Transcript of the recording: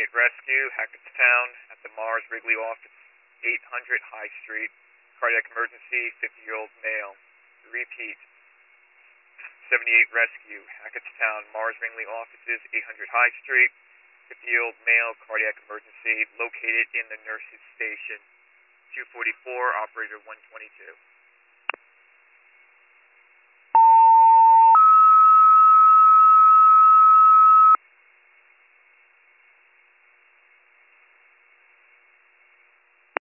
Rescue, Hackettstown, at the Mars Wrigley office, 800 High Street. Cardiac emergency, 50-year-old male. Repeat. 78 Rescue, Hackettstown, Mars Wrigley offices, 800 High Street. 50-year-old male, cardiac emergency, located in the nurse's station. 244, operator 122.